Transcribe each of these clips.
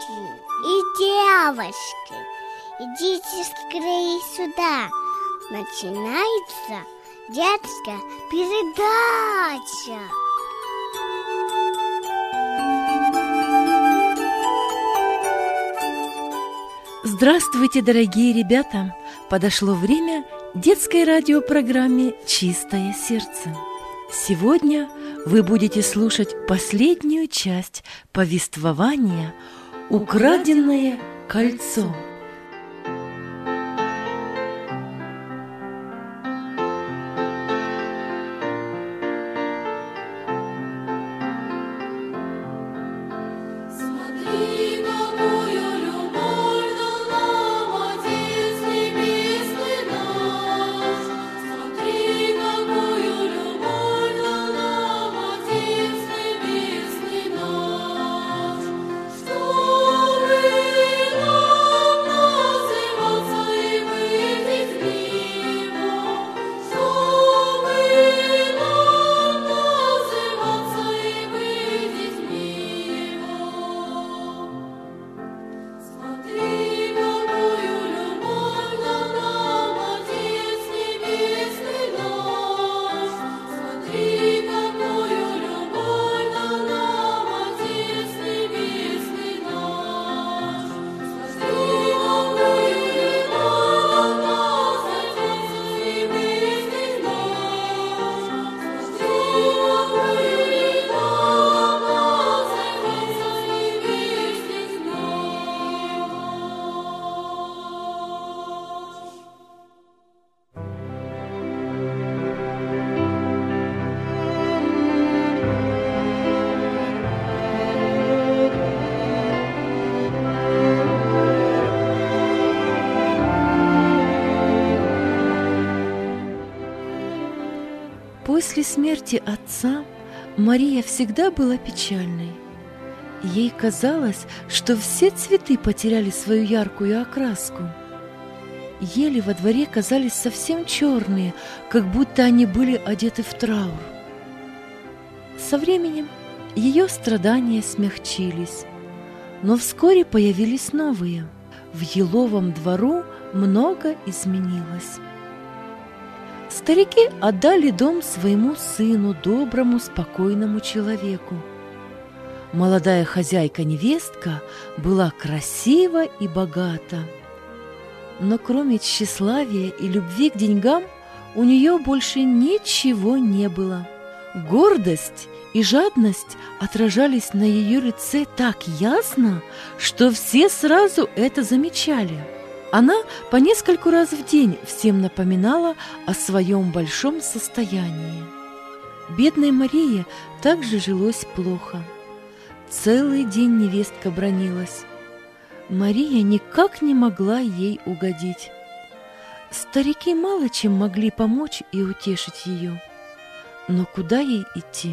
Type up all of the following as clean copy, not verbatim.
и девушки, идите скорее сюда. Начинается детская передача. Здравствуйте, дорогие ребята! Подошло время детской радиопрограмме «Чистое сердце». Сегодня вы будете слушать последнюю часть повествования «Украденное кольцо». После смерти отца Мария всегда была печальной. Ей казалось, что все цветы потеряли свою яркую окраску. Ели во дворе казались совсем черные, как будто они были одеты в траур. Со временем ее страдания смягчились, но вскоре появились новые. В еловом двору много изменилось. Старики отдали дом своему сыну, доброму, спокойному человеку. Молодая хозяйка-невестка была красива и богата. Но кроме тщеславия и любви к деньгам у нее больше ничего не было. Гордость и жадность отражались на ее лице так ясно, что все сразу это замечали. Она по нескольку раз в день всем напоминала о своем большом состоянии. Бедной Марии также жилось плохо. Целый день невестка бранилась. Мария никак не могла ей угодить. Старики мало чем могли помочь и утешить ее. Но куда ей идти?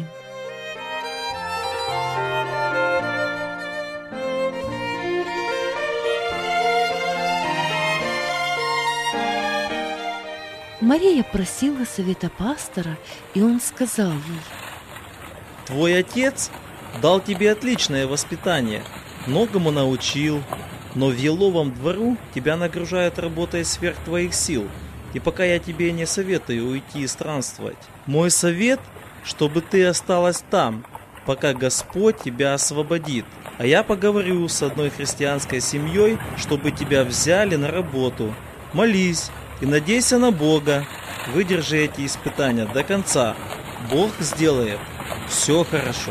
Мария просила совета пастора, и он сказал ей: «Твой отец дал тебе отличное воспитание, многому научил, но в еловом двору тебя нагружают работой сверх твоих сил, и пока я тебе не советую уйти и странствовать. Мой совет, чтобы ты осталась там, пока Господь тебя освободит, а я поговорю с одной христианской семьей, чтобы тебя взяли на работу. Молись и надейся на Бога, выдержи эти испытания до конца. Бог сделает все хорошо».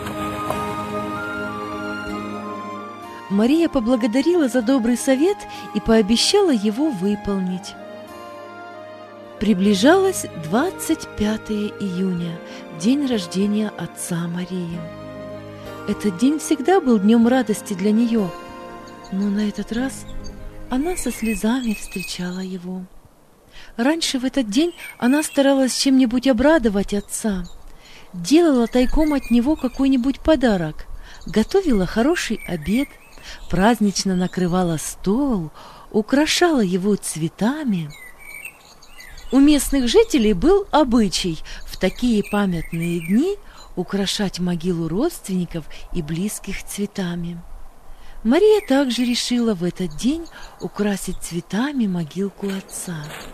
Мария поблагодарила за добрый совет и пообещала его выполнить. Приближалось 25 июня, день рождения отца Марии. Этот день всегда был днем радости для нее, но на этот раз она со слезами встречала его. Раньше в этот день она старалась чем-нибудь обрадовать отца, делала тайком от него какой-нибудь подарок, готовила хороший обед, празднично накрывала стол, украшала его цветами. У местных жителей был обычай в такие памятные дни украшать могилу родственников и близких цветами. Мария также решила в этот день украсить цветами могилку отца.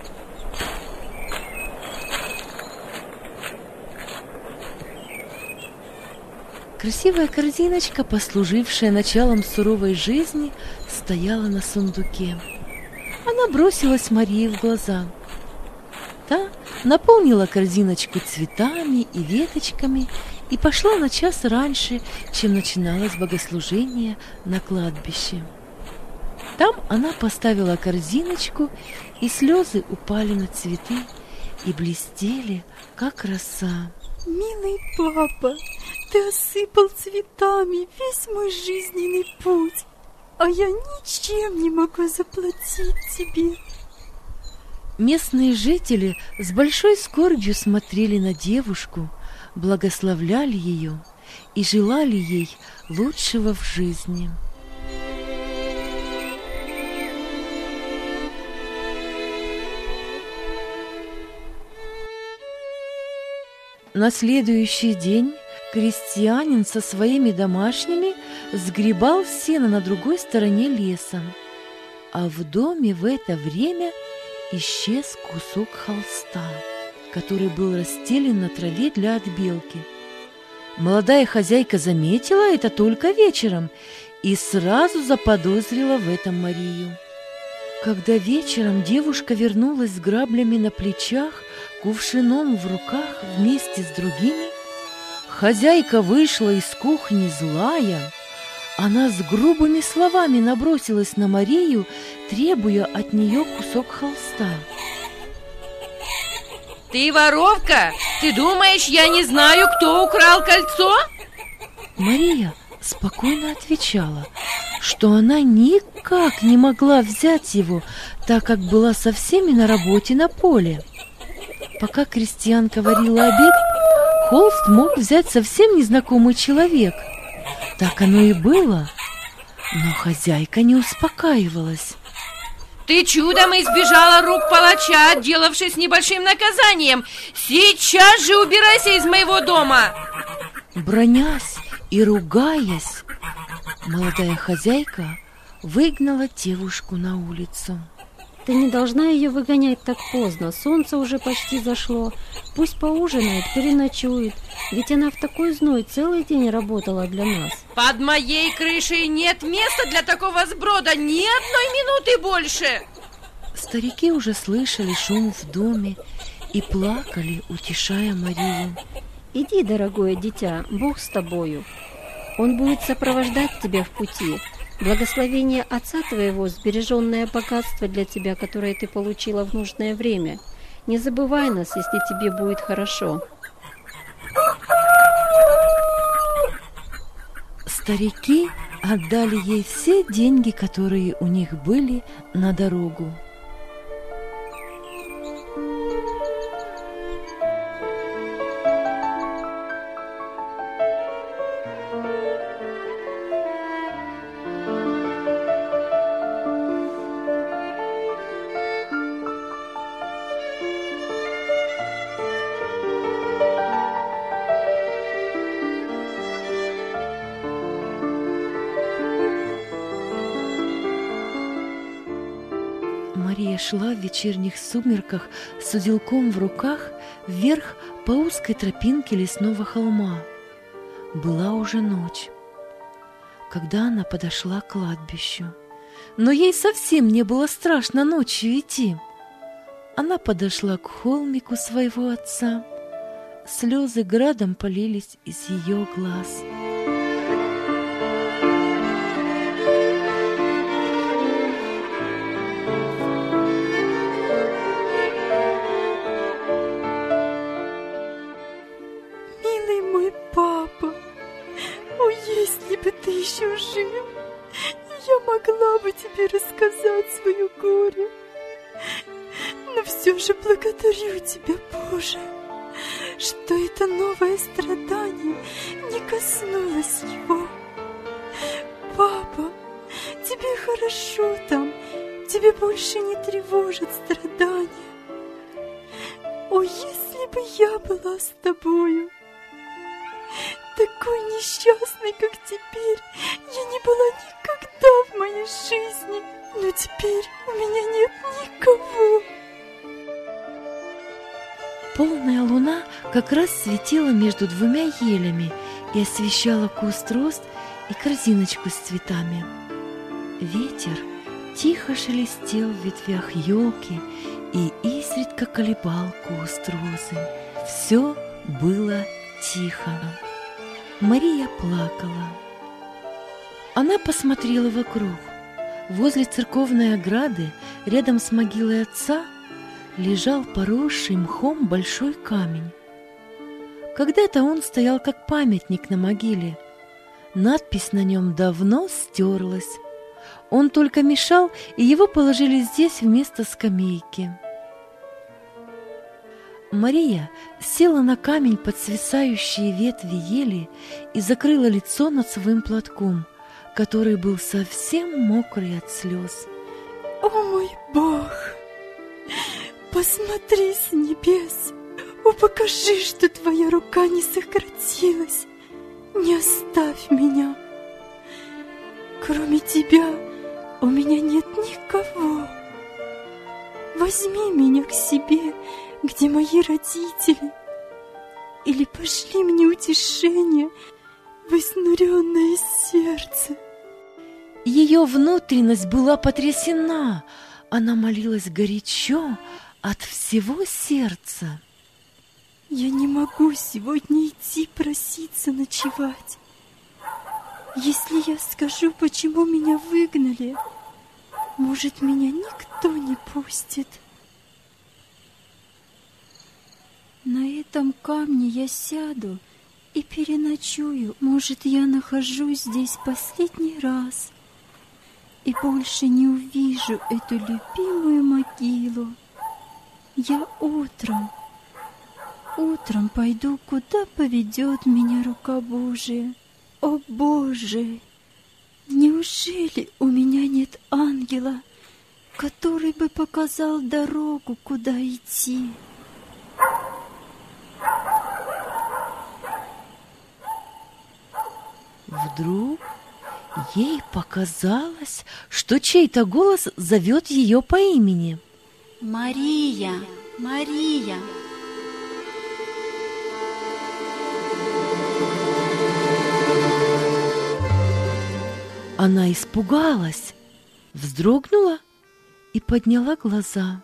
Красивая корзиночка, послужившая началом суровой жизни, стояла на сундуке. Она бросилась Марии в глаза. Та наполнила корзиночку цветами и веточками и пошла на час раньше, чем начиналось богослужение на кладбище. Там она поставила корзиночку, и слезы упали на цветы и блестели, как роса. Милый папа, ты осыпал цветами весь мой жизненный путь, а я ничем не могу заплатить тебе. Местные жители с большой скорбью смотрели на девушку, благословляли ее и желали ей лучшего в жизни. На следующий день крестьянин со своими домашними сгребал сено на другой стороне леса, а в доме в это время исчез кусок холста, который был расстелен на траве для отбелки. Молодая хозяйка заметила это только вечером и сразу заподозрила в этом Марию. Когда вечером девушка вернулась с граблями на плечах, кувшином в руках вместе с другими, хозяйка вышла из кухни злая. Она с грубыми словами набросилась на Марию, требуя от нее кусок холста. Ты воровка? Ты думаешь, я не знаю, кто украл кольцо? Мария спокойно отвечала, что она никак не могла взять его, так как была со всеми на работе на поле. Пока крестьянка варила обед, холст мог взять совсем незнакомый человек. Так оно и было, но хозяйка не успокаивалась. Ты чудом избежала рук палача, отделавшись небольшим наказанием. Сейчас же убирайся из моего дома. Бранясь и ругаясь, молодая хозяйка выгнала девушку на улицу. Ты не должна ее выгонять так поздно. Солнце уже почти зашло. Пусть поужинает, переночует. Ведь она в такой зной целый день работала для нас. Под моей крышей нет места для такого сброда. Ни одной минуты больше. Старики уже слышали шум в доме и плакали, утешая Марию. Иди, дорогое дитя, Бог с тобою. Он будет сопровождать тебя в пути. Благословение Отца твоего, сбереженное богатство для тебя, которое ты получила в нужное время. Не забывай нас, если тебе будет хорошо. Старики отдали ей все деньги, которые у них были, на дорогу. Мария шла в вечерних сумерках с узелком в руках вверх по узкой тропинке лесного холма. Была уже ночь, когда она подошла к кладбищу. Но ей совсем не было страшно ночью идти. Она подошла к холмику своего отца. Слезы градом полились из ее глаз. Если бы ты еще жил, я могла бы тебе рассказать свое горе. Но все же благодарю тебя, Боже, что это новое страдание не коснулось его. Папа, тебе хорошо там, тебе больше не тревожат страдания. О, если бы я была с тобою! такой несчастной, как теперь, я не была никогда в моей жизни, но теперь у меня нет никого. Полная луна как раз светила между двумя елями и освещала куст роз и корзиночку с цветами. Ветер тихо шелестел в ветвях елки и изредка колебал куст розы. Все было тихо. Мария плакала. Она посмотрела вокруг. Возле церковной ограды, рядом с могилой отца, лежал поросший мхом большой камень. Когда-то он стоял как памятник на могиле. Надпись на нем давно стерлась. Он только мешал, и его положили здесь вместо скамейки. Мария села на камень под свисающие ветви ели и закрыла лицо носовым платком, который был совсем мокрый от слез. О мой Бог! Посмотри с небес, покажи, что твоя рука не сократилась, не оставь меня. Кроме тебя у меня нет никого. Возьми меня к себе, где мои родители, или пошли мне утешение в изнуренное сердце. Ее внутренность была потрясена, она молилась горячо, от всего сердца. Я не могу сегодня идти проситься ночевать. Если я скажу, почему меня выгнали, может, меня никто не пустит. На этом камне я сяду и переночую. Может, я нахожусь здесь последний раз и больше не увижу эту любимую могилу. Я утром пойду, куда поведет меня рука Божия. О, Боже! Неужели у меня нет ангела, который бы показал дорогу, куда идти? Вдруг ей показалось, что чей-то голос зовет ее по имени. Мария, Мария! Она испугалась, вздрогнула и подняла глаза.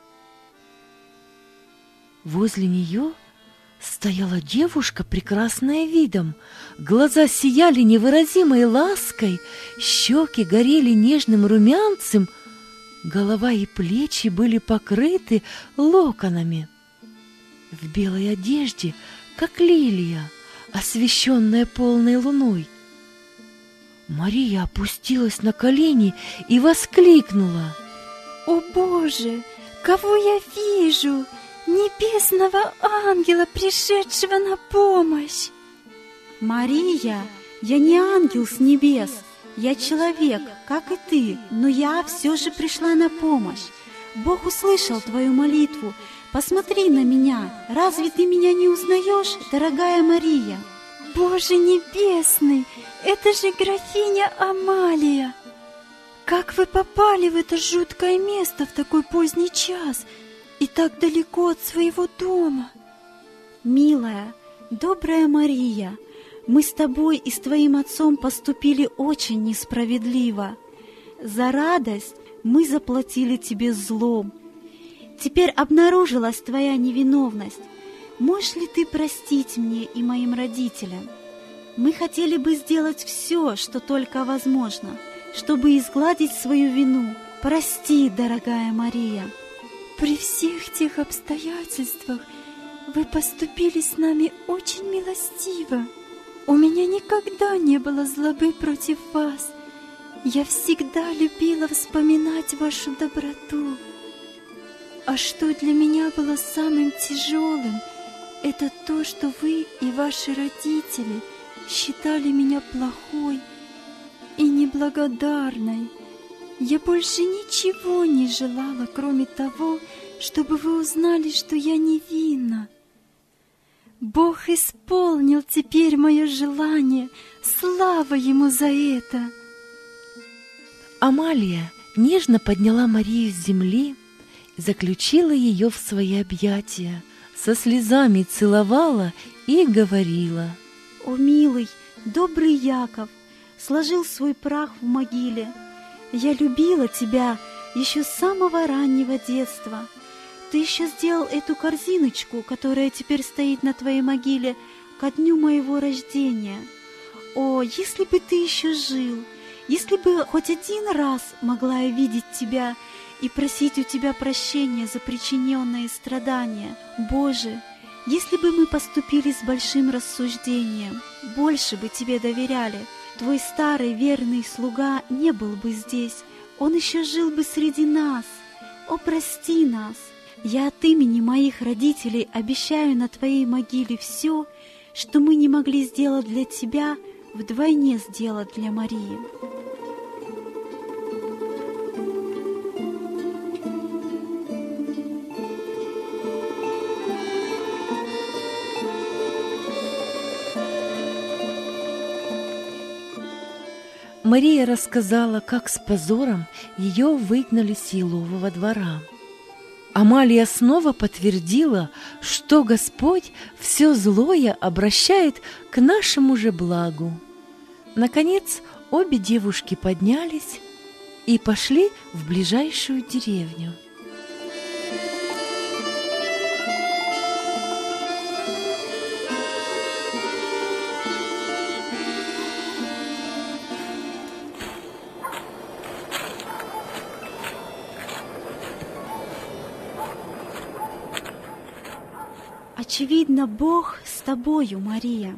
Возле нее стояла девушка, прекрасная видом. Глаза сияли невыразимой лаской, щеки горели нежным румянцем, голова и плечи были покрыты локонами. В белой одежде, как лилия, освещенная полной луной. Мария опустилась на колени и воскликнула: «О, Боже, кого я вижу! Небесного ангела, пришедшего на помощь!» Мария, я не ангел с небес, я человек, как и ты, но я все же пришла на помощь. Бог услышал твою молитву. Посмотри на меня. Разве ты меня не узнаешь, дорогая Мария? Боже небесный, это же графиня Амалия! Как вы попали в это жуткое место в такой поздний час и так далеко от своего дома? Милая, добрая Мария, мы с тобой и с твоим отцом поступили очень несправедливо. За радость мы заплатили тебе злом. Теперь обнаружилась твоя невиновность. Можешь ли ты простить мне и моим родителям? Мы хотели бы сделать все, что только возможно, чтобы изгладить свою вину. Прости, дорогая Мария. При всех тех обстоятельствах вы поступили с нами очень милостиво. У меня никогда не было злобы против вас. Я всегда любила вспоминать вашу доброту. А что для меня было самым тяжелым, это то, что вы и ваши родители считали меня плохой и неблагодарной. Я больше ничего не желала, кроме того, чтобы вы узнали, что я невинна. Бог исполнил теперь мое желание, слава Ему за это. Амалия нежно подняла Марию с земли, заключила ее в свои объятия, со слезами целовала и говорила: О, милый, добрый Яков, сложил свой прах в могиле. Я любила тебя еще с самого раннего детства. Ты еще сделал эту корзиночку, которая теперь стоит на твоей могиле, ко дню моего рождения. О, если бы ты еще жил, если бы хоть один раз могла я видеть тебя и просить у тебя прощения за причиненные страдания. Боже, если бы мы поступили с большим рассуждением, больше бы тебе доверяли, твой старый верный слуга не был бы здесь, он еще жил бы среди нас. О, прости нас! Я от имени моих родителей обещаю на твоей могиле все, что мы не могли сделать для тебя, вдвойне сделать для Марии. Мария рассказала, как с позором ее выгнали с елового двора. Амалия снова подтвердила, что Господь все злое обращает к нашему же благу. Наконец, обе девушки поднялись и пошли в ближайшую деревню. Очевидно, Бог с тобою, Мария.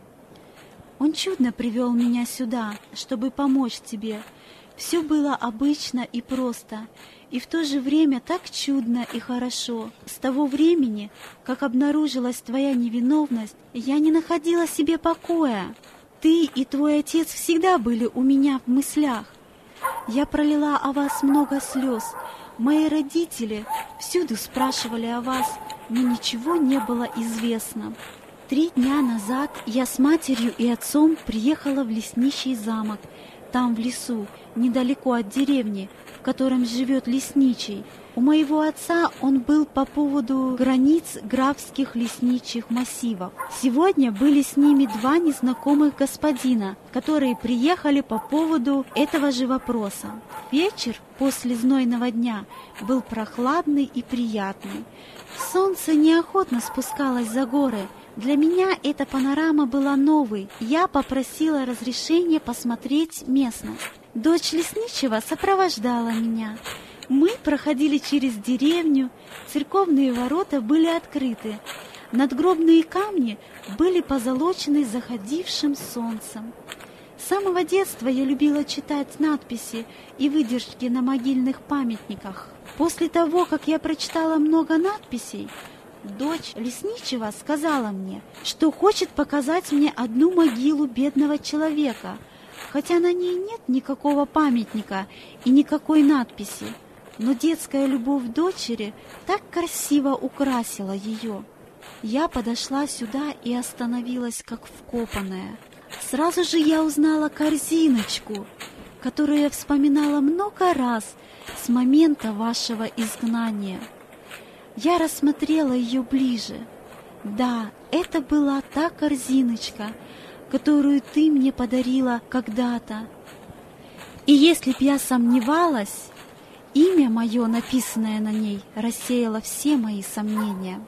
Он чудно привел меня сюда, чтобы помочь тебе. Все было обычно и просто, и в то же время так чудно и хорошо. С того времени, как обнаружилась твоя невиновность, я не находила себе покоя. Ты и твой отец всегда были у меня в мыслях. Я пролила о вас много слез. Мои родители всюду спрашивали о вас, но ничего не было известно. 3 дня назад я с матерью и отцом приехала в лесничий замок. Там, в лесу, недалеко от деревни, в котором живет лесничий. У моего отца он был по поводу границ графских лесничьих массивов. Сегодня были с ними 2 незнакомых господина, которые приехали по поводу этого же вопроса. Вечер после знойного дня был прохладный и приятный. Солнце неохотно спускалось за горы. Для меня эта панорама была новой. Я попросила разрешения посмотреть местность. Дочь лесничего сопровождала меня. Мы проходили через деревню, церковные ворота были открыты. Надгробные камни были позолочены заходившим солнцем. С самого детства я любила читать надписи и выдержки на могильных памятниках. После того, как я прочитала много надписей, дочь лесничего сказала мне, что хочет показать мне одну могилу бедного человека, хотя на ней нет никакого памятника и никакой надписи. Но детская любовь дочери так красиво украсила ее. Я подошла сюда и остановилась, как вкопанная. Сразу же я узнала корзиночку, которую я вспоминала много раз с момента вашего изгнания. Я рассмотрела ее ближе. Да, это была та корзиночка, которую ты мне подарила когда-то. И если б я сомневалась, имя мое, написанное на ней, рассеяло все мои сомнения.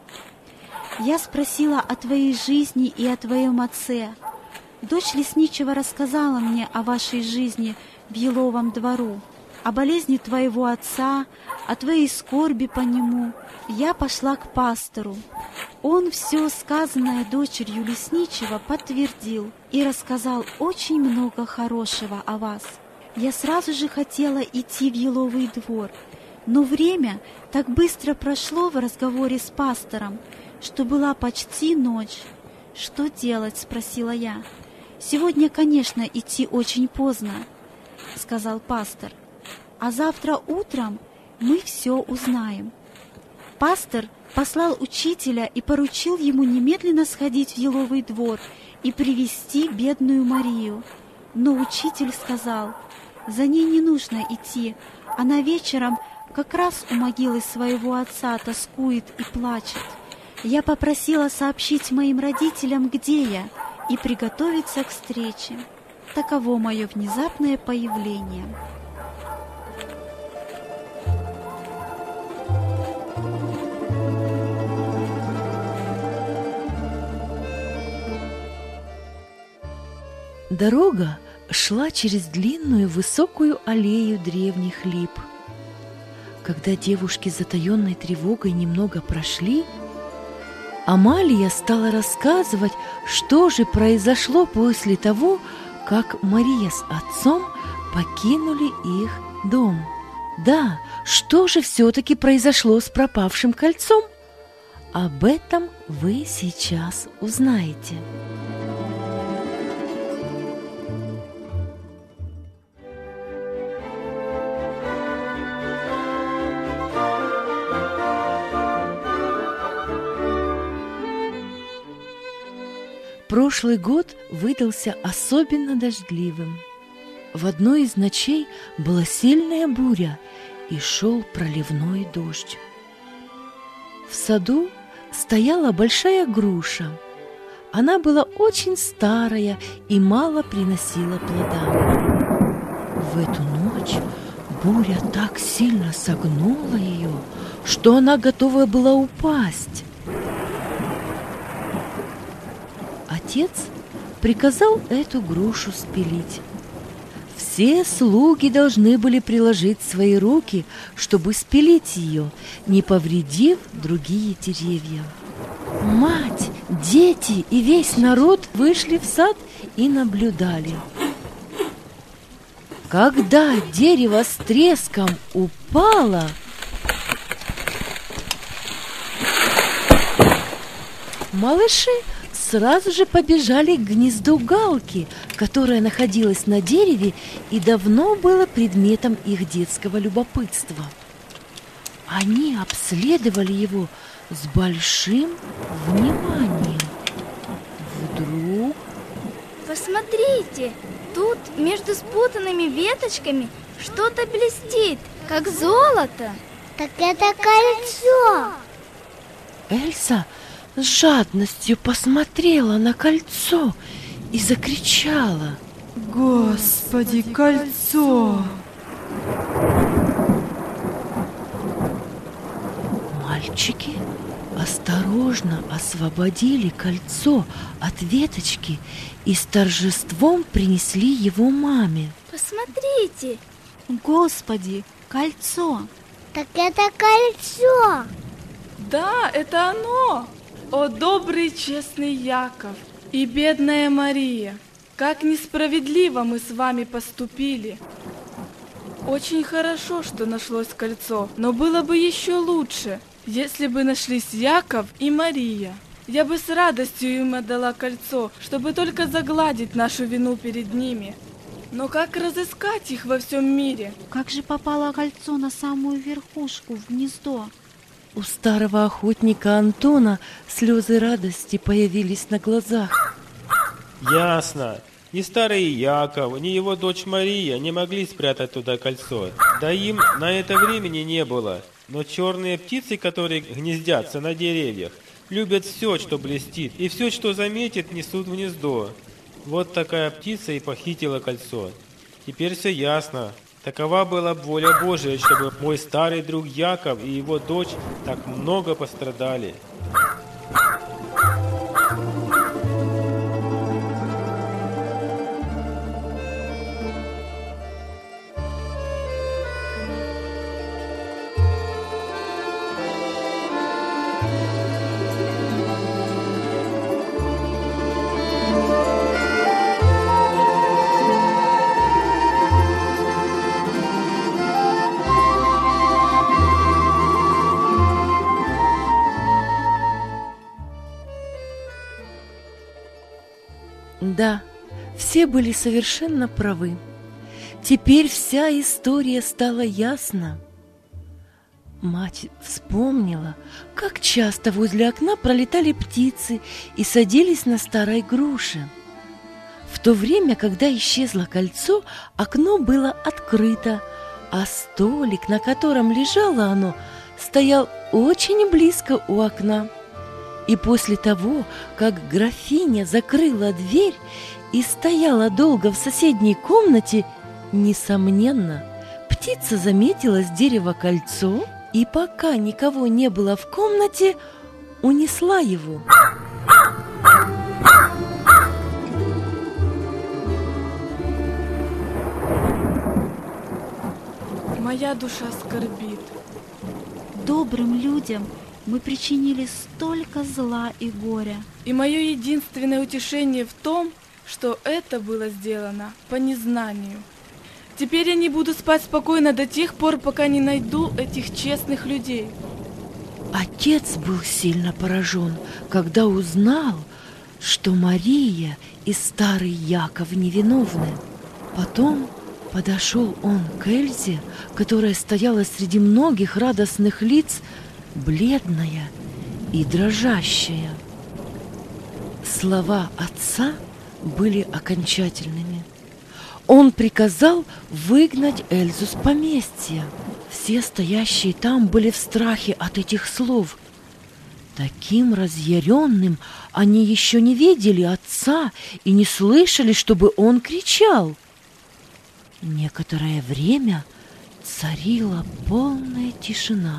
Я спросила о твоей жизни и о твоем отце. Дочь лесничего рассказала мне о вашей жизни в еловом двору, о болезни твоего отца, о твоей скорби по нему. Я пошла к пастору. Он все сказанное дочерью лесничего подтвердил и рассказал очень много хорошего о вас. Я сразу же хотела идти в еловый двор, но время так быстро прошло в разговоре с пастором, что была почти ночь. «Что делать?» — спросила я. «Сегодня, конечно, идти очень поздно», — сказал пастор. «А завтра утром мы все узнаем». Пастор послал учителя и поручил ему немедленно сходить в еловый двор и привести бедную Марию. Но учитель сказал: «За ней не нужно идти, она вечером как раз у могилы своего отца тоскует и плачет. Я попросила сообщить моим родителям, где я, и приготовиться к встрече». Таково мое внезапное появление. Дорога шла через длинную высокую аллею древних лип. Когда девушки с затаенной тревогой немного прошли, Амалия стала рассказывать, что же произошло после того, как Мария с отцом покинули их дом. Да, что же все-таки произошло с пропавшим кольцом? Об этом вы сейчас узнаете. Прошлый год выдался особенно дождливым. В одной из ночей была сильная буря и шел проливной дождь. В саду стояла большая груша. Она была очень старая и мало приносила плода. В эту ночь буря так сильно согнула ее, что она готова была упасть. Отец приказал эту грушу спилить. Все слуги должны были приложить свои руки, чтобы спилить ее, не повредив другие деревья. Мать, дети и весь народ вышли в сад и наблюдали. Когда дерево с треском упало, малыши сразу же побежали к гнезду галки, которое находилось на дереве и давно было предметом их детского любопытства. Они обследовали его с большим вниманием. Вдруг... Посмотрите, тут между спутанными веточками что-то блестит, как золото. Так это кольцо. Эльса с жадностью посмотрела на кольцо и закричала: Господи, кольцо! Мальчики осторожно освободили кольцо от веточки и с торжеством принесли его маме. Посмотрите! Господи, кольцо! Так это кольцо. Да, это оно! О, добрый, честный Яков и бедная Мария! Как несправедливо мы с вами поступили! Очень хорошо, что нашлось кольцо, но было бы еще лучше, если бы нашлись Яков и Мария. Я бы с радостью им отдала кольцо, чтобы только загладить нашу вину перед ними. Но как разыскать их во всем мире? Как же попало кольцо на самую верхушку, в гнездо? У старого охотника Антона слезы радости появились на глазах. Ясно. Ни старый Яков, ни его дочь Мария не могли спрятать туда кольцо. Да им на это времени не было. Но черные птицы, которые гнездятся на деревьях, любят все, что блестит, и все, что заметит, несут в гнездо. Вот такая птица и похитила кольцо. Теперь все ясно. Такова была воля Божия, чтобы мой старый друг Яков и его дочь так много пострадали. Да, все были совершенно правы. Теперь вся история стала ясна. Мать вспомнила, как часто возле окна пролетали птицы и садились на старой груше. В то время, когда исчезло кольцо, окно было открыто, а столик, на котором лежало оно, стоял очень близко у окна. И после того, как графиня закрыла дверь и стояла долго в соседней комнате, несомненно, птица заметила с дерева кольцо и, пока никого не было в комнате, унесла его. Моя душа скорбит. Добрым людям мы причинили столько зла и горя. И мое единственное утешение в том, что это было сделано по незнанию. Теперь я не буду спать спокойно до тех пор, пока не найду этих честных людей. Отец был сильно поражен, когда узнал, что Мария и старый Яков невиновны. Потом подошел он к Эльзе, которая стояла среди многих радостных лиц, бледная и дрожащая. Слова отца были окончательными. Он приказал выгнать Эльзу с поместья. Все стоящие там были в страхе от этих слов. Таким разъяренным они еще не видели отца и не слышали, чтобы он кричал. Некоторое время царила полная тишина.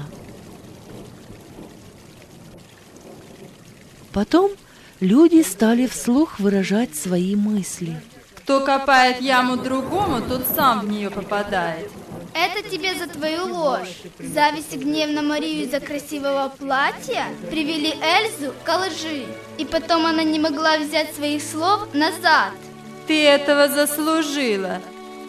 Потом люди стали вслух выражать свои мысли. Кто копает яму другому, тот сам в нее попадает. Это тебе за твою ложь. Зависть и гнев на Марию из-за красивого платья привели Эльзу к лжи. И потом она не могла взять своих слов назад. Ты этого заслужила.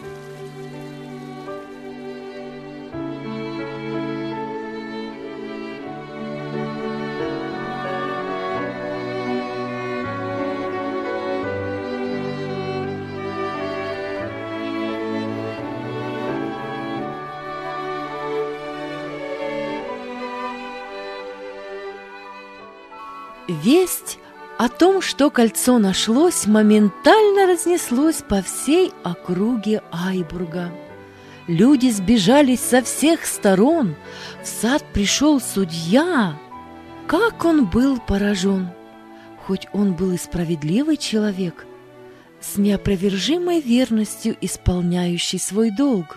Весть о том, что кольцо нашлось, моментально разнеслось по всей округе Айбурга. Люди сбежались со всех сторон. В сад пришел судья. Как он был поражен! Хоть он был и справедливый человек, с неопровержимой верностью исполняющий свой долг.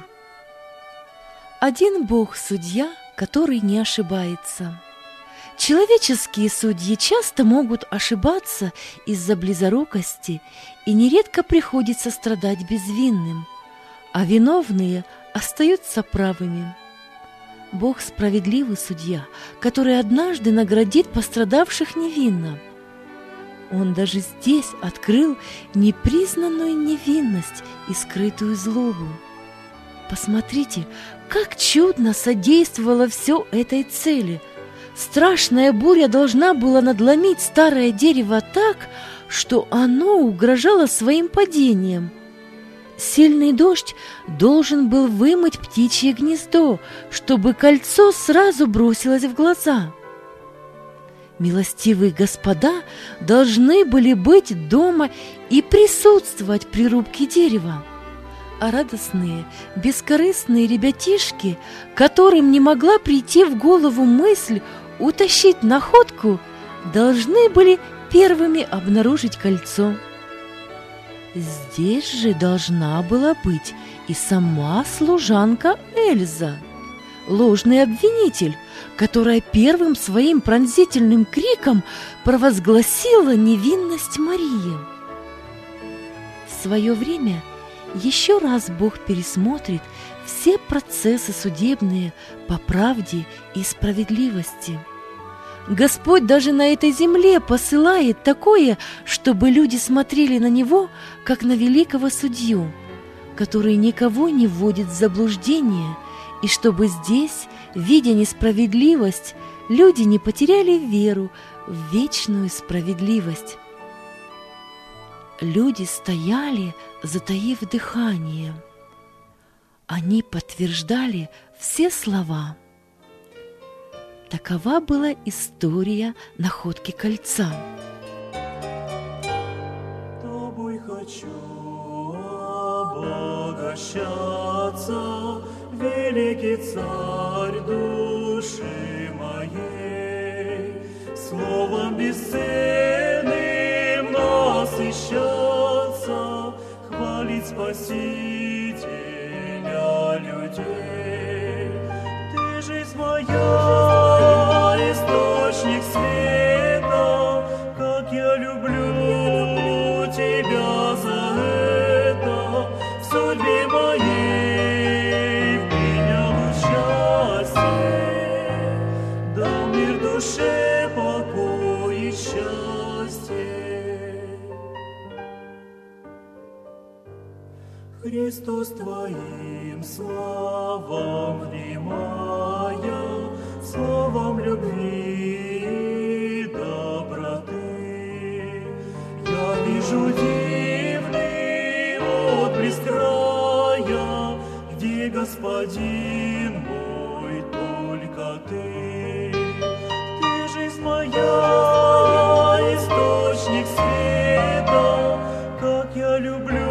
Один Бог-судья, который не ошибается. Человеческие судьи часто могут ошибаться из-за близорукости, и нередко приходится страдать безвинным, а виновные остаются правыми. Бог справедливый судья, который однажды наградит пострадавших невинно. Он даже здесь открыл непризнанную невинность и скрытую злобу. Посмотрите, как чудно содействовало все этой цели. Страшная буря должна была надломить старое дерево так, что оно угрожало своим падением. Сильный дождь должен был вымыть птичье гнездо, чтобы кольцо сразу бросилось в глаза. Милостивые господа должны были быть дома и присутствовать при рубке дерева. А радостные, бескорыстные ребятишки, которым не могла прийти в голову мысль утащить находку, должны были первыми обнаружить кольцо. Здесь же должна была быть и сама служанка Эльза, ложный обвинитель, которая первым своим пронзительным криком провозгласила невинность Марии. В свое время еще раз Бог пересмотрит все процессы судебные по правде и справедливости. Господь даже на этой земле посылает такое, чтобы люди смотрели на Него, как на великого судью, который никого не вводит в заблуждение, и чтобы здесь, видя несправедливость, люди не потеряли веру в вечную справедливость. Люди стояли, затаив дыхание. Они подтверждали все слова. Такова была история находки кольца. Тобой хочу обогащаться, великий царь души моей, словом бесценным насыщаться, хвалить Спасителя людей. Ты жизнь моя, источник света, как я люблю тебя за это, в судьбе моей принял участие, дал мир душе покой и счастье. Христос твоим словам внимая, словом любви и доброты, я вижу дивный отблеск края, где Господин мой только ты. Ты жизнь моя, источник света, как я люблю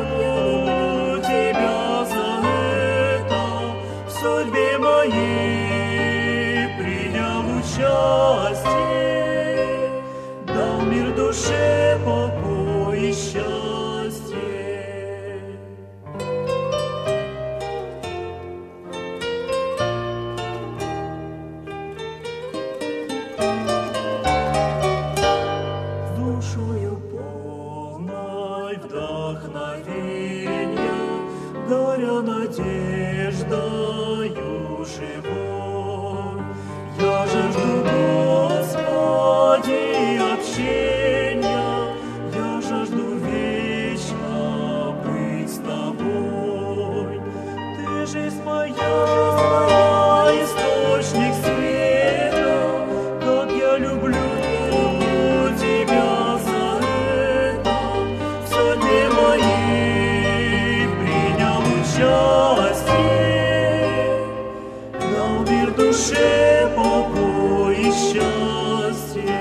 тебя за это, в судьбе моей принял участие, дал мир душе покой и счастье. Душою полной вдохновения, горя надеждою живой, я жажду, Господи, общения, я жажду вечно быть с тобой. Ты жизнь моя, источник света, как я люблю тебя за это, в судьбе моей принял участие, дал мир душе покой и счастье.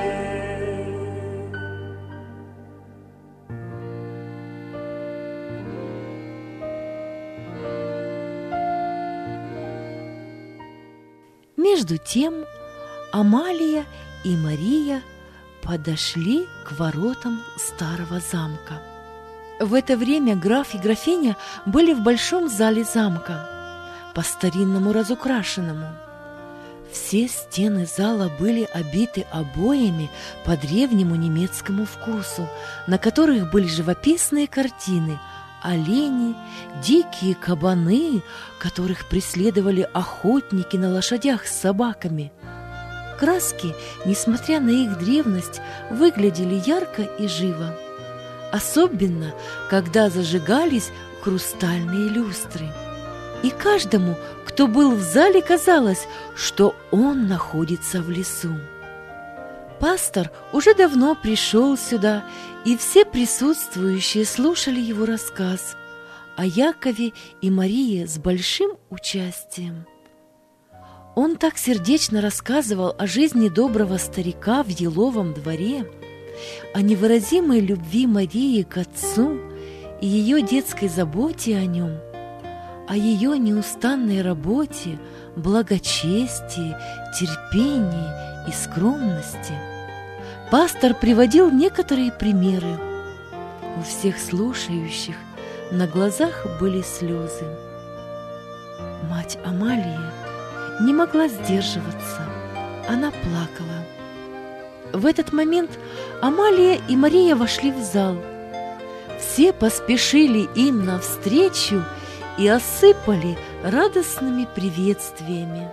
Между тем Амалия и Мария подошли к воротам старого замка. В это время граф и графиня были в большом зале замка, по-старинному разукрашенному. Все стены зала были обиты обоями по древнему немецкому вкусу, на которых были живописные картины: олени, дикие кабаны, которых преследовали охотники на лошадях с собаками. Краски, несмотря на их древность, выглядели ярко и живо, особенно когда зажигались хрустальные люстры. И каждому, кто был в зале, казалось, что он находится в лесу. Пастор уже давно пришел сюда, и все присутствующие слушали его рассказ о Якове и Марии с большим участием. Он так сердечно рассказывал о жизни доброго старика в еловом дворе, о невыразимой любви Марии к отцу и ее детской заботе о нем, о ее неустанной работе, благочестии, терпении и скромности. Пастор приводил некоторые примеры. У всех слушающих на глазах были слезы. Мать Амалии не могла сдерживаться, она плакала. В этот момент Амалия и Мария вошли в зал. Все поспешили им навстречу и осыпали радостными приветствиями.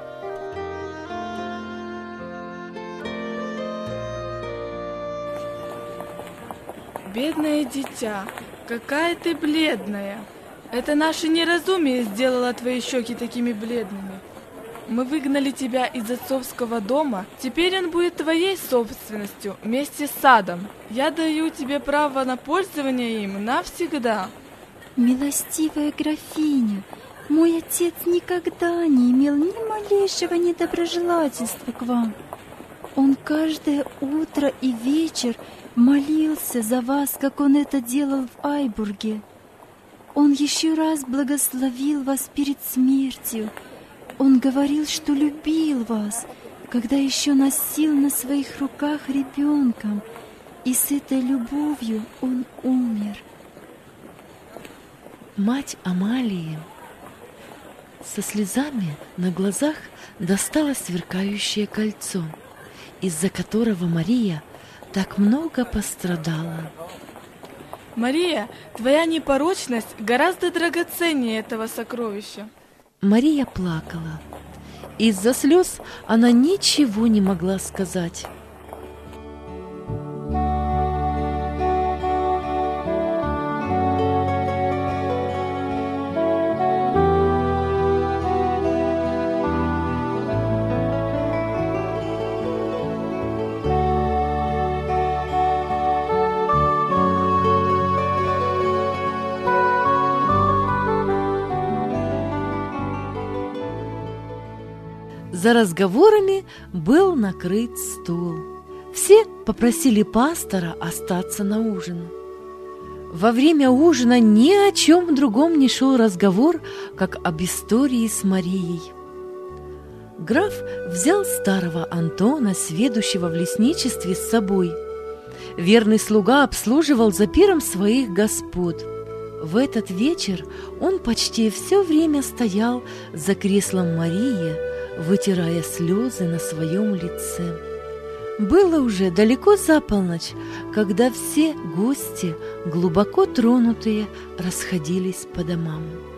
Бедное дитя, какая ты бледная! Это наше неразумие сделало твои щеки такими бледными. Мы выгнали тебя из отцовского дома, теперь он будет твоей собственностью вместе с садом. Я даю тебе право на пользование им навсегда. Милостивая графиня, Мой отец никогда не имел ни малейшего недоброжелательства к вам. Он каждое утро и вечер молился за вас, как он это делал в Айбурге. Он еще раз благословил вас перед смертью. Он говорил, что любил вас, когда еще носил на своих руках ребенком, и с этой любовью он умер. Мать Амалии со слезами на глазах достала сверкающее кольцо, из-за которого Мария так много пострадала. Мария, твоя непорочность гораздо драгоценнее этого сокровища. Мария плакала. Из-за слез она ничего не могла сказать. За разговорами был накрыт стол. Все попросили пастора остаться на ужин. Во время ужина ни о чем другом не шел разговор, как об истории с Марией. Граф взял старого Антона, сведущего в лесничестве, с собой. Верный слуга обслуживал за пиром своих господ. В этот вечер он почти все время стоял за креслом Марии, вытирая слезы на своем лице. Было уже далеко за полночь, когда все гости, глубоко тронутые, расходились по домам.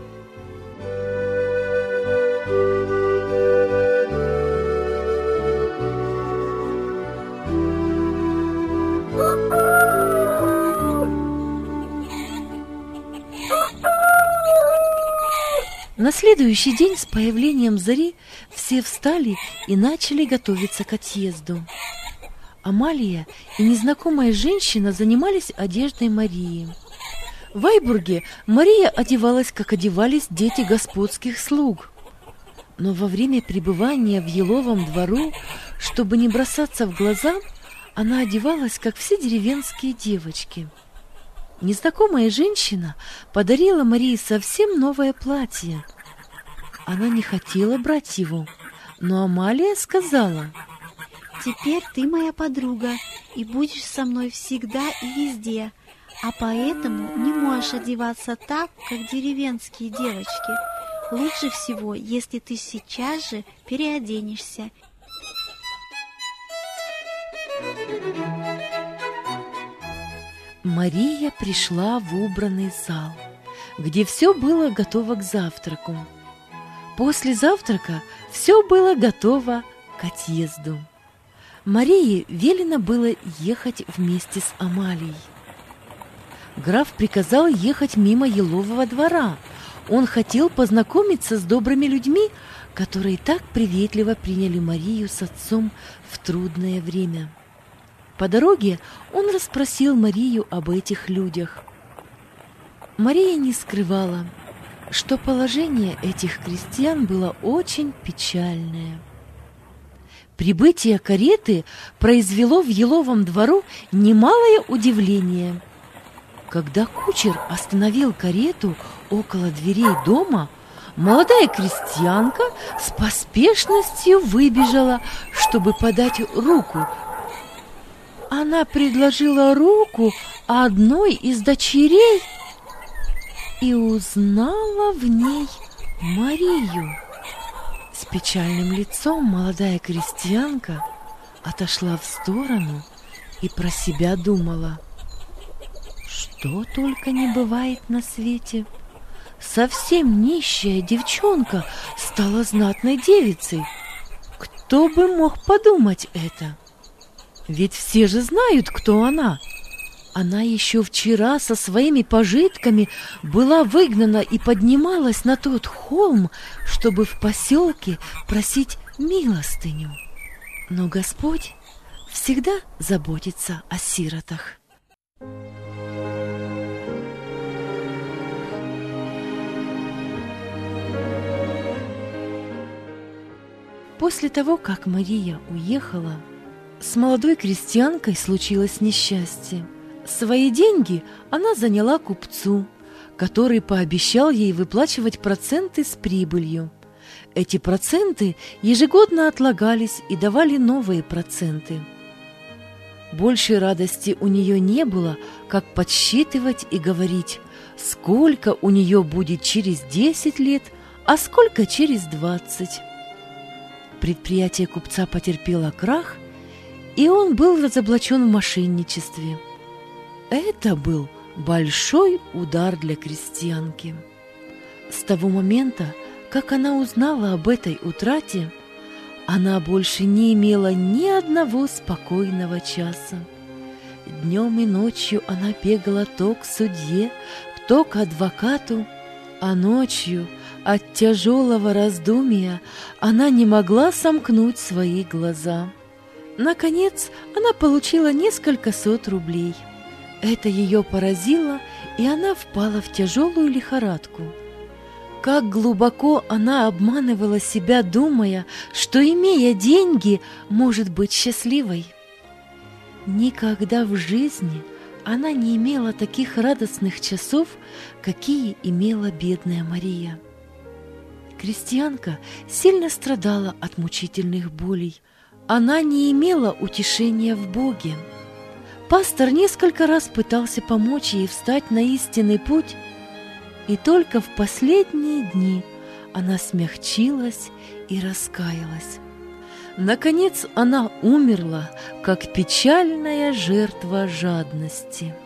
На следующий день с появлением зари все встали и начали готовиться к отъезду. Амалия и незнакомая женщина занимались одеждой Марии. В Айбурге Мария одевалась, как одевались дети господских слуг. Но во время пребывания в еловом двору, чтобы не бросаться в глаза, она одевалась, как все деревенские девочки. Незнакомая женщина подарила Марии совсем новое платье. Она не хотела брать его, но Амалия сказала: «Теперь ты моя подруга и будешь со мной всегда и везде, а поэтому не можешь одеваться так, как деревенские девочки. Лучше всего, если ты сейчас же переоденешься». Мария пришла в убранный зал, где все было готово к завтраку. После завтрака все было готово к отъезду. Марии велено было ехать вместе с Амалией. Граф приказал ехать мимо елового двора. Он хотел познакомиться с добрыми людьми, которые так приветливо приняли Марию с отцом в трудное время. По дороге он расспросил Марию об этих людях. Мария не скрывала, что положение этих крестьян было очень печальное. Прибытие кареты произвело в еловом двору немалое удивление. Когда кучер остановил карету около дверей дома, молодая крестьянка с поспешностью выбежала, чтобы подать руку. Она предложила руку одной из дочерей и узнала в ней Марию. С печальным лицом молодая крестьянка отошла в сторону и про себя думала: что только не бывает на свете. Совсем нищая девчонка стала знатной девицей. Кто бы мог подумать это? Ведь все же знают, кто она. Она еще вчера со своими пожитками была выгнана и поднималась на тот холм, чтобы в поселке просить милостыню. Но Господь всегда заботится о сиротах. После того, как Мария уехала, с молодой крестьянкой случилось несчастье. Свои деньги она заняла купцу, который пообещал ей выплачивать проценты с прибылью. Эти проценты ежегодно отлагались и давали новые проценты. Большей радости у нее не было, как подсчитывать и говорить, сколько у нее будет через 10 лет, а сколько через 20. Предприятие купца потерпело крах, и он был разоблачен в мошенничестве. Это был большой удар для крестьянки. С того момента, как она узнала об этой утрате, она больше не имела ни одного спокойного часа. Днем и ночью она бегала то к судье, то к адвокату, а ночью от тяжелого раздумья она не могла сомкнуть свои глаза. Наконец, она получила несколько сот рублей. Это ее поразило, и она впала в тяжелую лихорадку. Как глубоко она обманывала себя, думая, что, имея деньги, может быть счастливой. Никогда в жизни она не имела таких радостных часов, какие имела бедная Мария. Крестьянка сильно страдала от мучительных болей. Она не имела утешения в Боге. Пастор несколько раз пытался помочь ей встать на истинный путь, и только в последние дни она смягчилась и раскаялась. Наконец она умерла, как печальная жертва жадности.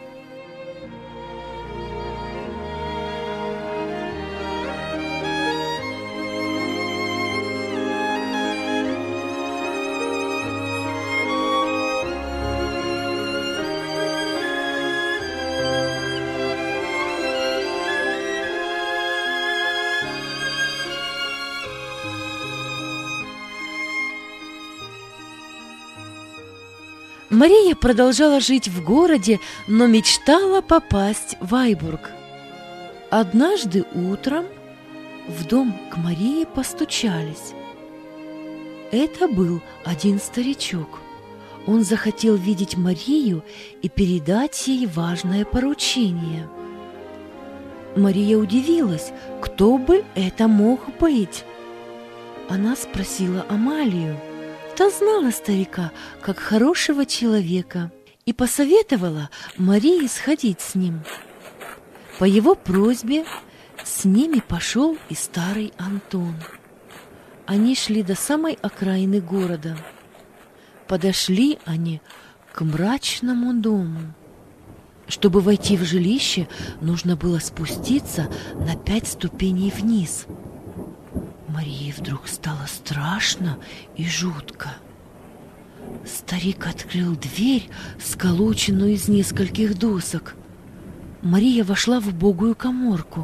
Мария продолжала жить в городе, но мечтала попасть в Вайбург. Однажды утром в дом к Марии постучались. Это был один старичок. Он захотел видеть Марию и передать ей важное поручение. Мария удивилась, кто бы это мог быть. Она спросила Амалию. Та знала старика как хорошего человека и посоветовала Марии сходить с ним. По его просьбе с ними пошел и старый Антон. Они шли до самой окраины города. Подошли они к мрачному дому. Чтобы войти в жилище, нужно было спуститься на 5 ступеней вниз. Марии вдруг стало страшно и жутко. Старик открыл дверь, сколоченную из нескольких досок. Мария вошла в убогую каморку.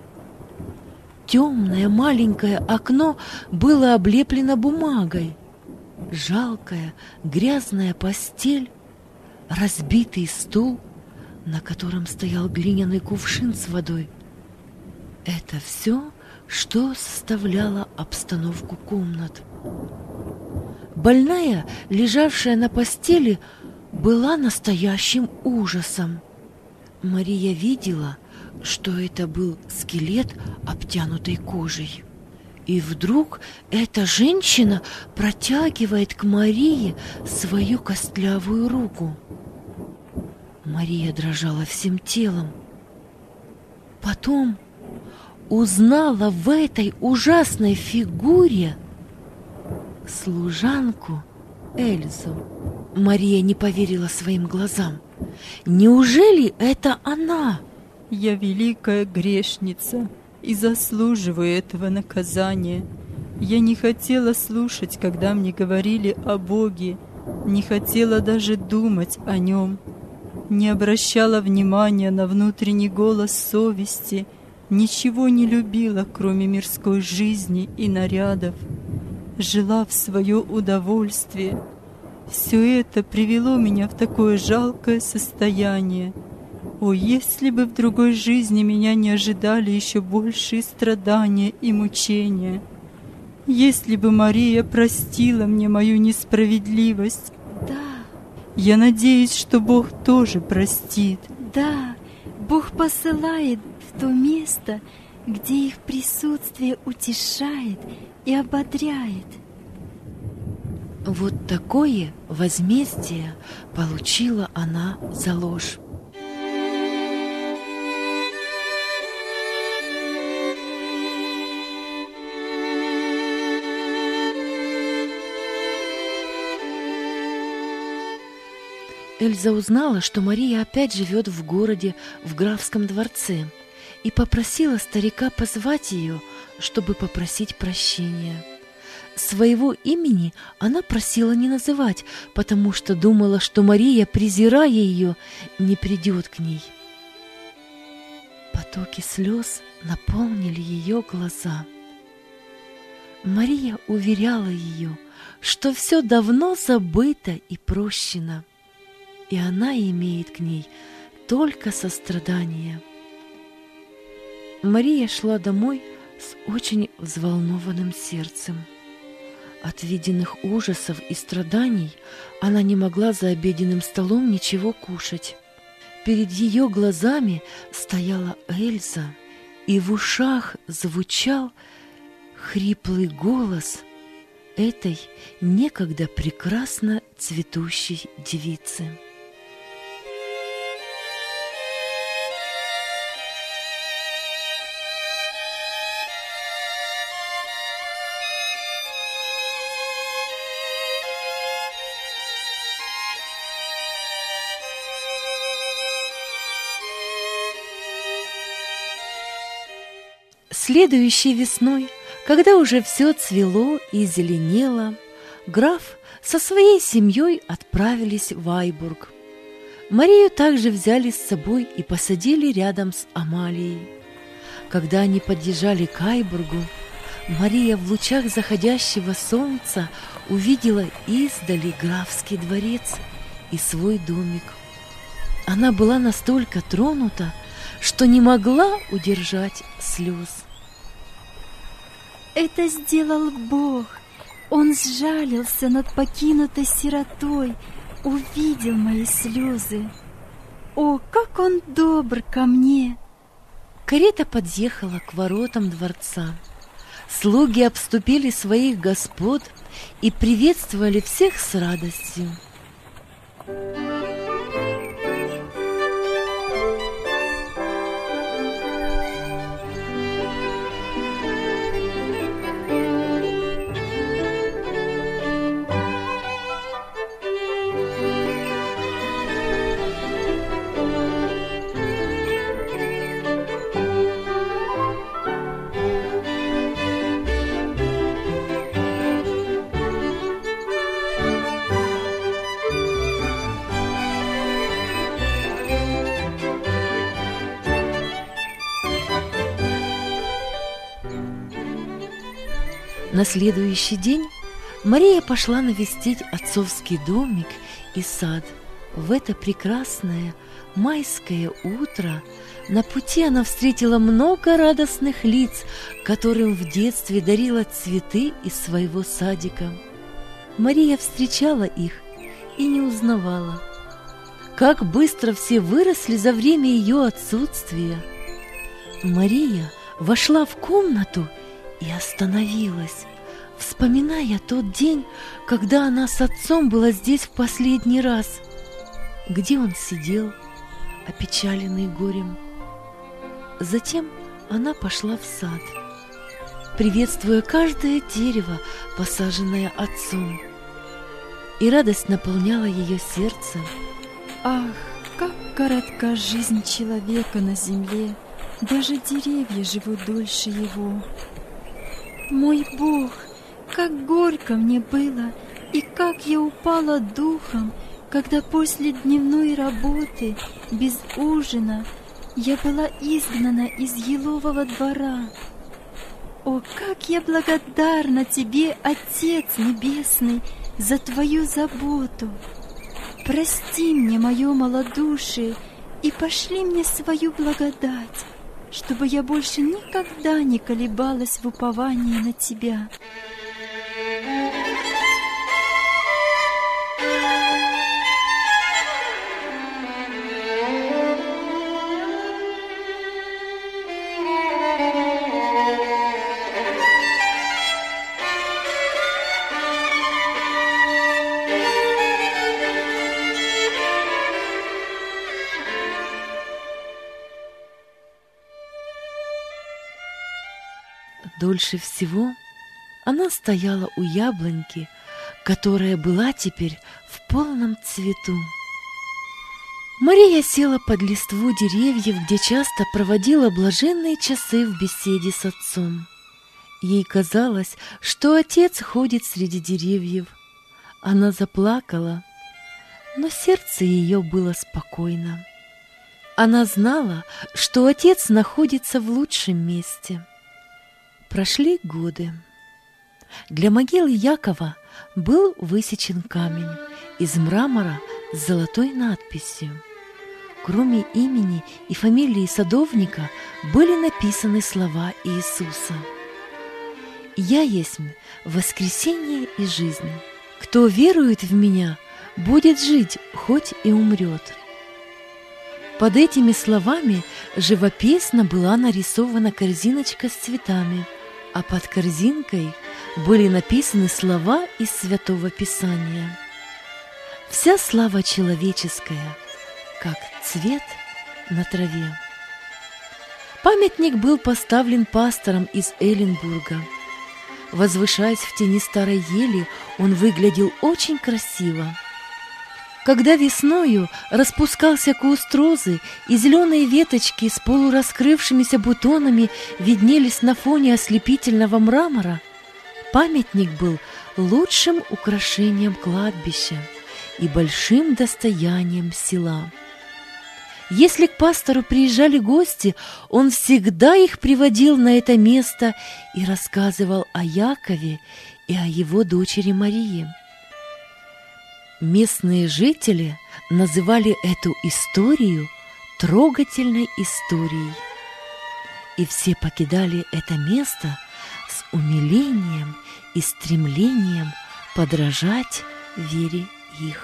Темное маленькое окно было облеплено бумагой. Жалкая грязная постель, разбитый стул, на котором стоял глиняный кувшин с водой. Это все, что составляло обстановку комнат. Больная, лежавшая на постели, была настоящим ужасом. Мария видела, что это был скелет, обтянутый кожей. И вдруг эта женщина протягивает к Марии свою костлявую руку. Мария дрожала всем телом. Потом узнала в этой ужасной фигуре служанку Эльзу. Мария не поверила своим глазам. Неужели это она? Я великая грешница и заслуживаю этого наказания. Я не хотела слушать, когда мне говорили о Боге, не хотела даже думать о Нем, не обращала внимания на внутренний голос совести, ничего не любила, кроме мирской жизни и нарядов, жила в свое удовольствие. Все это привело меня в такое жалкое состояние. О, если бы в другой жизни меня не ожидали еще большие страдания и мучения! если бы Мария простила мне мою несправедливость. Да, Я надеюсь, что Бог тоже простит. да, Бог посылает в то место, где их присутствие утешает и ободряет. Вот такое возмездие получила она за ложь. Эльза узнала, что Мария опять живет в городе, в графском дворце, и попросила старика позвать ее, чтобы попросить прощения. Своего имени она просила не называть, потому что думала, что Мария, презирая ее, не придет к ней. Потоки слез наполнили ее глаза. Мария уверяла ее, что все давно забыто и прощено, и она имеет к ней только сострадание. Мария шла домой с очень взволнованным сердцем. От виденных ужасов и страданий она не могла за обеденным столом ничего кушать. Перед ее глазами стояла Эльза, и в ушах звучал хриплый голос этой некогда прекрасно цветущей девицы. Следующей весной, когда уже все цвело и зеленело, граф со своей семьей отправились в Айбург. Марию также взяли с собой и посадили рядом с Амалией. Когда они подъезжали к Айбургу, Мария в лучах заходящего солнца увидела издали графский дворец и свой домик. Она была настолько тронута, что не могла удержать слез. Это сделал Бог. Он сжалился над покинутой сиротой, увидел мои слезы. О, как он добр ко мне! Карета подъехала к воротам дворца. Слуги обступили своих господ и приветствовали всех с радостью. На следующий день Мария пошла навестить отцовский домик и сад. В это прекрасное майское утро на пути она встретила много радостных лиц, которым в детстве дарила цветы из своего садика. Мария встречала их и не узнавала. Как быстро все выросли за время ее отсутствия! Мария вошла в комнату и остановилась, вспоминая тот день, когда она с отцом была здесь в последний раз, где он сидел, опечаленный горем. Затем она пошла в сад, приветствуя каждое дерево, посаженное отцом, и радость наполняла ее сердце. Ах, как коротка жизнь человека на земле, даже деревья живут дольше его. Мой Бог, как горько мне было, и как я упала духом, когда после дневной работы, без ужина, я была изгнана из елового двора. О, как я благодарна Тебе, Отец Небесный, за Твою заботу! Прости мне мое малодушие и пошли мне свою благодать, чтобы я больше никогда не колебалась в уповании на Тебя. Дольше всего она стояла у яблоньки, которая была теперь в полном цвету. Мария села под листву деревьев, где часто проводила блаженные часы в беседе с отцом. Ей казалось, что отец ходит среди деревьев. Она заплакала, но сердце ее было спокойно. Она знала, что отец находится в лучшем месте. Прошли годы. Для могилы Якова был высечен камень из мрамора с золотой надписью. Кроме имени и фамилии садовника были написаны слова Иисуса: «Я есть воскресение и жизнь. Кто верует в Меня, будет жить, хоть и умрет». Под этими словами живописно была нарисована корзиночка с цветами, а под корзинкой были написаны слова из Святого Писания. «Вся слава человеческая, как цвет на траве». Памятник был поставлен пастором из Эленбурга. Возвышаясь в тени старой ели, он выглядел очень красиво. Когда весною распускался куст розы, и зеленые веточки с полураскрывшимися бутонами виднелись на фоне ослепительного мрамора, памятник был лучшим украшением кладбища и большим достоянием села. Если к пастору приезжали гости, он всегда их приводил на это место и рассказывал о Якове и о его дочери Марии. Местные жители называли эту историю трогательной историей, и все покидали это место с умилением и стремлением подражать вере их.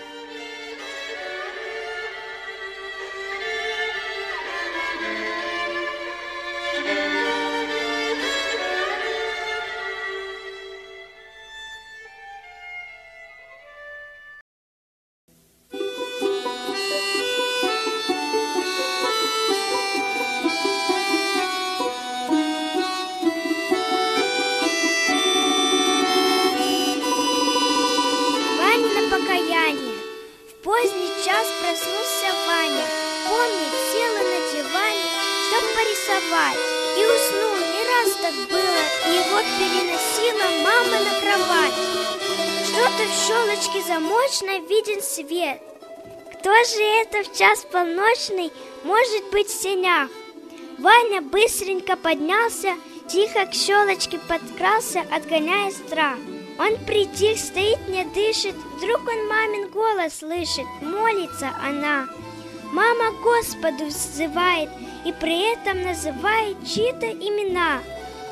Поздний час проснулся Ваня. Помнит, села на диване, чтоб порисовать. И уснул, не раз так было. И его переносила мама на кровать. Что-то в щелочке замочной виден свет. Кто же это в час полночный может быть в сенях? Ваня быстренько поднялся, тихо к щелочке подкрался, отгоняя страх. Он притих, стоит, не дышит. Вдруг он мамин голос слышит. Молится она. Мама Господу взывает и при этом называет чьи-то имена.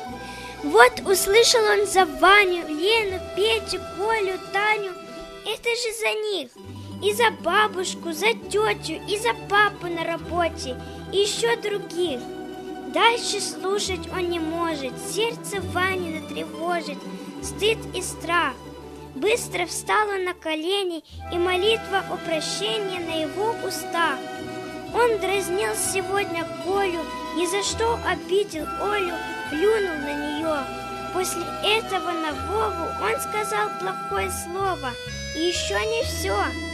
Вот услышал он за Ваню, Лену, Петю, Колю, Таню. Это же за них. И за бабушку, за тетю, и за папу на работе, и еще других. Дальше слушать он не может. Сердце Вани натревожит стыд и страх. Быстро встал он на колени, и молитва о прощении на его устах. Он дразнил сегодня Колю, ни за что обидел Олю, плюнул на нее. После этого на Вову он сказал плохое слово. И еще не все.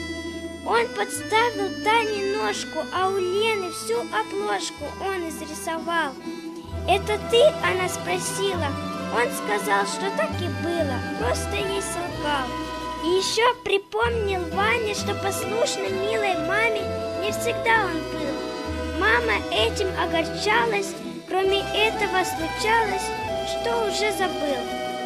Он подставил Тане ножку, а у Лены всю обложку он изрисовал. «Это ты?» – она спросила. Он сказал, что так и было, просто ей солгал. И еще припомнил Ване, что послушной милой маме не всегда он был. Мама этим огорчалась, кроме этого случалось, что уже забыл.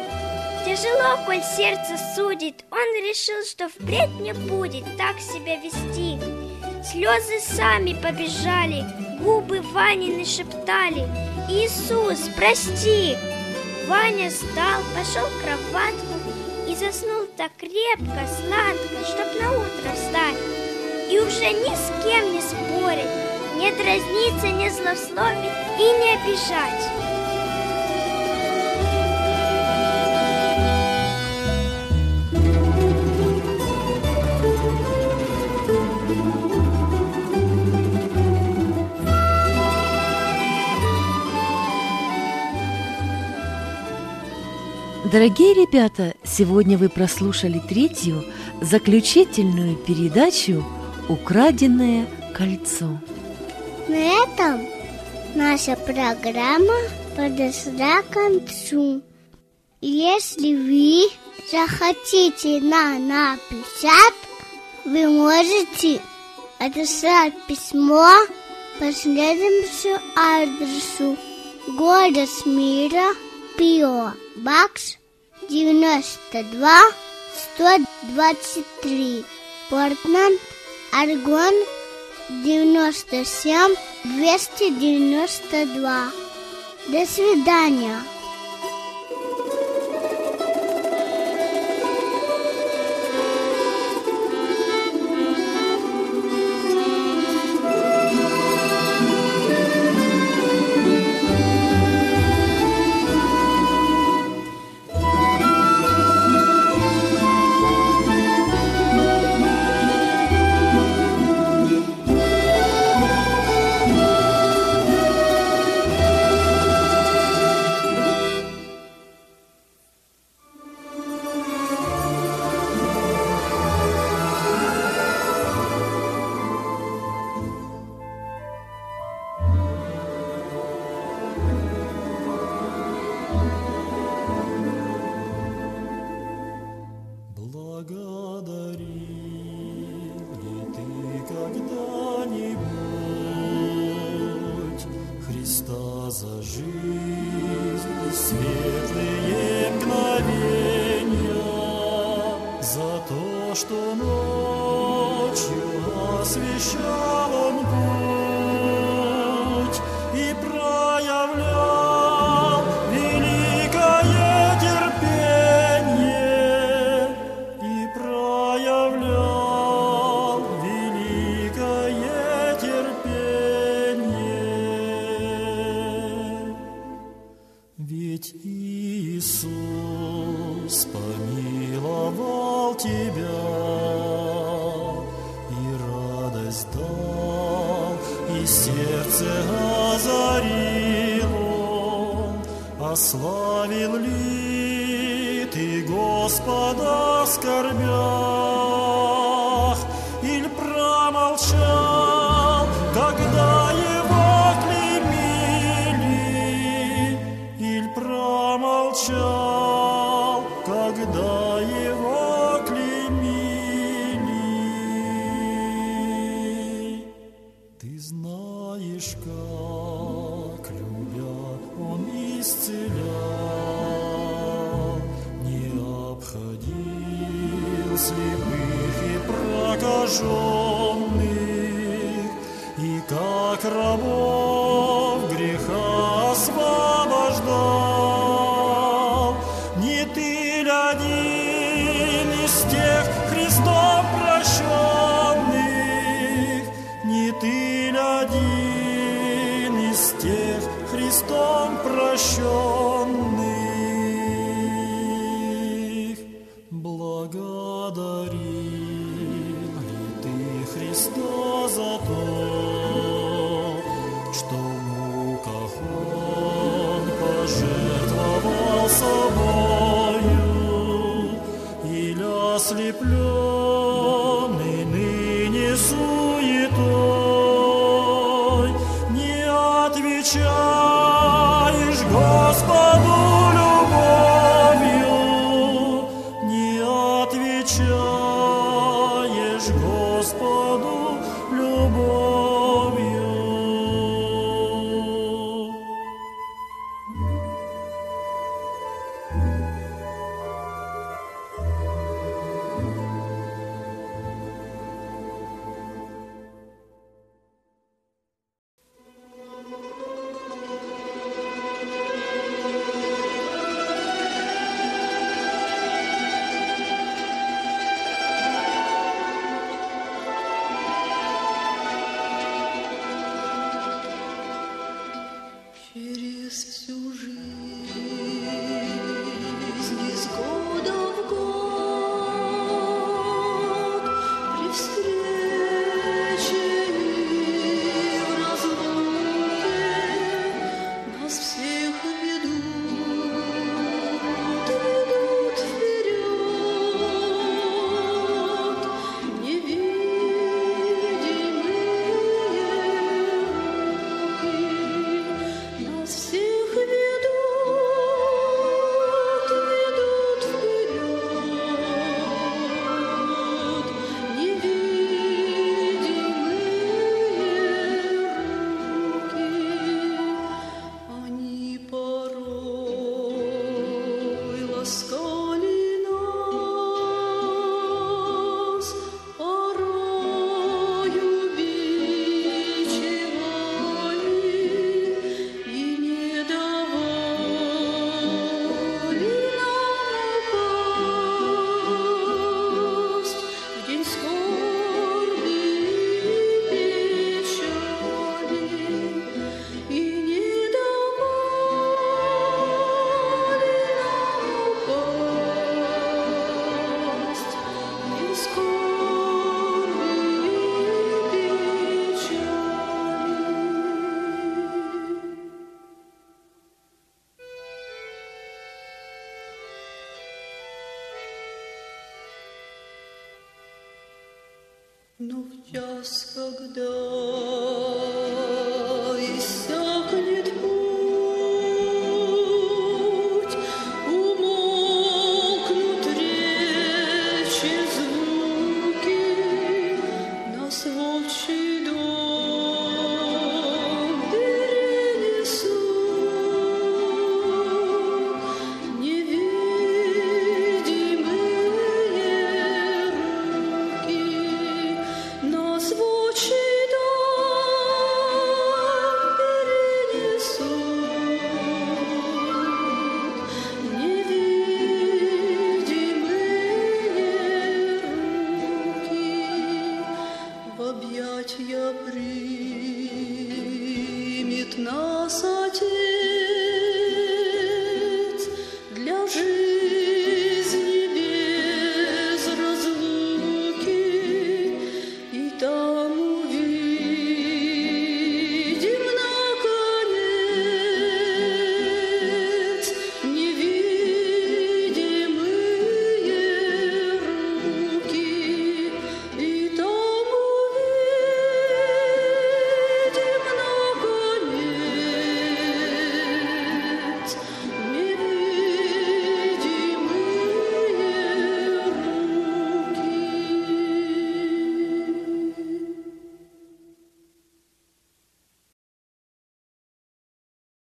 Тяжело, коль сердце судит, он решил, что впредь не будет так себя вести. Слезы сами побежали, губы Ванины шептали: «Иисус, прости!» Ваня встал, пошел в кроватку и заснул так крепко, сладко, чтоб на утро встать. И уже ни с кем не спорить, не дразниться, не злословить и не обижать. Дорогие ребята, сегодня вы прослушали третью, заключительную передачу «Украденное кольцо». На этом наша программа подошла к концу. Если вы захотите нам написать, вы можете отослать письмо по следующему адресу: город Мира, P.O. Box 92 123, Портленд, Орегон 97 292. До свидания. За жизнь и светлые мгновения, за то, что ночью освещал он путь и проявлял великое терпение, и проявлял великое терпение. Ведь Иисус помиловал тебя и радость дал, и сердце озарил он. Ославил ли ты Господа в скорбях, или промолчал, когда его клеймили, или промолчал, когда его клеймили? Ты знаешь, как, любя, он исцелял, не обходил слепых и прокаженных, и как рабов греха освобождал. Не ты ли один из тех Христом прощенных? Не ты ли один из тех Христом прощенных? Благодарил ли ты Христа за то, что в муках Он пожертвовал собою, или ослепленный ныне суетой, не отвечаешь Господу любовью, не отвечаешь Господу любовью. Но в час, когда иссякнет путь, умолкнут речи, звуки, нас волчий дом перенесут невидимые руки. Нас волчий дом перенесут невидимые руки. В объятья примет нас